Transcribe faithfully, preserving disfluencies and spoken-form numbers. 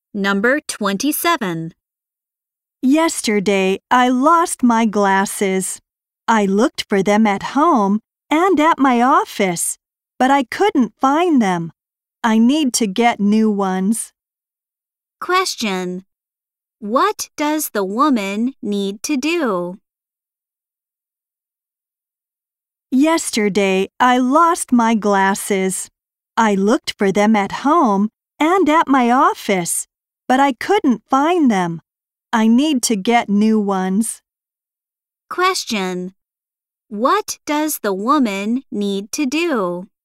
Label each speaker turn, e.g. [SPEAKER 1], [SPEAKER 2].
[SPEAKER 1] Number twenty-seven.
[SPEAKER 2] Yesterday, I lost my glasses. I looked for them at home and at my office, but I couldn't find them. I need to get new ones.
[SPEAKER 1] Question. What does the woman need to do?
[SPEAKER 2] Yesterday, I lost my glasses. I looked for them at home and at my office, but I couldn't find them. I need to get new ones.
[SPEAKER 1] Question. What does the woman need to do?